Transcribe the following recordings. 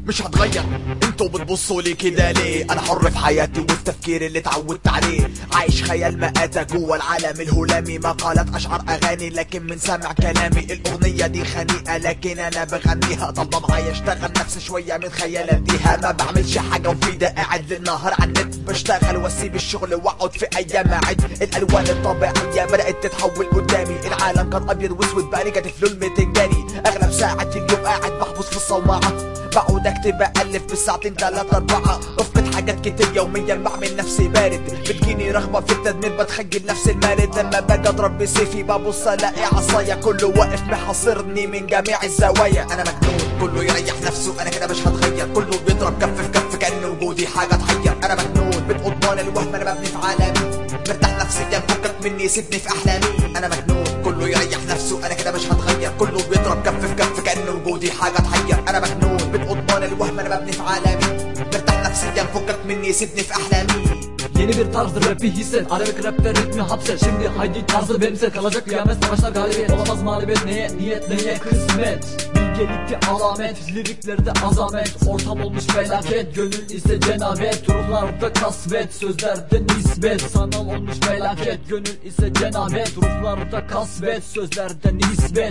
مش هتغير. انتوا بتبصوا لي كده ليه؟ انا حر في حياتي وفي تفكيري اللي اتعودت عليه، عايش خيال مآتة جوه العالم الهلامي، مقالات اشعار اغاني لكن من سامع كلامي. الاغنية دي خنيقة لكن انا بغنيها، طالبة معايا اشتغل نفسي شوية من خيالاتيها. ما بعملش حاجة مفيدة، قاعد للنهار على النت بشتغل واسيب الشغل واقعد في ايام اعد. الالوان الطبيعية بدأت تتحول قدامي، العالم كان ابيض واسود بقى كاتف لون متنجاني. اغلب ساعة اليوم قاعد محبوس في الصومعة، بقعد اكتب الف بالساعتين 3 4، افقد حاجات كتير يوميا، بعمل نفسي بارد. بتجيني رغبة في التدمير، بتخيل نفسي المارد. لما باجي اضرب بسيفي ببص الاقي عصايا، كله واقف محاصرني من جميع الزوايا. انا مجنون كله يريح نفسه، انا كده مش هتغير، كله بيضرب كف في كف كأن وجودي حاجة تحير. انا مجنون بتقضاني الوهم، انا مبني في عالمي، مرتاح نفسيا فكك مني سيبني في احلامي. انا مجنون كله يريح نفسه، انا كده مش هتغير، كله بيضرب كف في كف كأن وجودي حاجة تحير. انا مجنون بتقضاني الوهم، انا مبني في عالمي، مرتاح نفسيا فكك مني سيبني في احلامي. Yeni bir tarzdır rapi hisset, Arabik rapte ritmi hapset. Şimdi haydi tarzı benimse, kalacak kıyamet, savaşlar galibiyet. Olamaz mağlubiyet, neye niyet neye kısmet. Bilgelikte alamet, liriklerde azamet. Ortam olmuş felaket, gönül ise cenabet. Ruhlarda kasvet, sözlerde nispet. Sanal olmuş felaket, gönül ise cenabet. Ruhlarda kasvet, sözlerde nispet.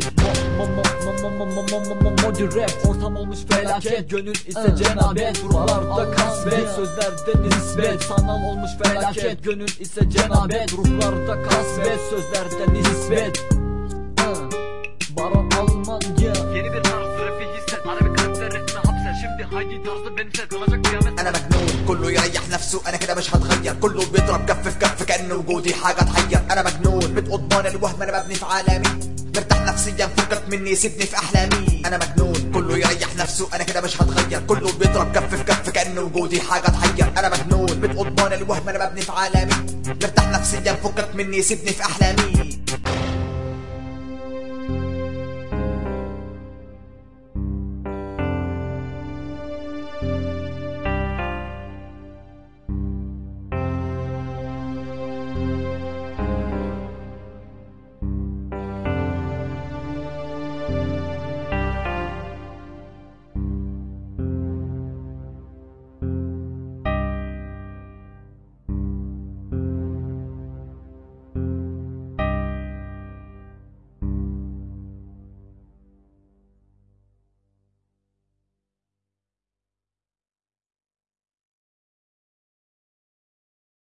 Modi rap, ortam olmuş felaket, gönül ise cenabet. Ruhlarda kasvet, sözlerde nispet. Sanal olmuş felaket, gönül ise cenabet. Ruhlarda kasvet, sözlerde nispet. Baron Almanya. Yeni bir tarz rapi hisset, Arabik rapte ritmi hapset. Şimdi haydi tarzı benimse, kalacak kıyamet. انا مجنون كله يريح نفسه، انا كده مش هتغير، كله بيضرب كف في كف كأن وجودي حاجة تحير. انا مجنون بتقضاني الوهم، انا مبني في عالمي، مرتاح نفسيا فكك مني سيبني في احلامي. انا مجنون كله يريح نفسه، انا كده مش هتغير، كله بيضرب كف في كف كأن وجودي حاجة تحير. انا مجنون بتقضاني الوهم، انا مبني في عالمي، مرتاح نفسيا فكك مني سيبني في احلامي.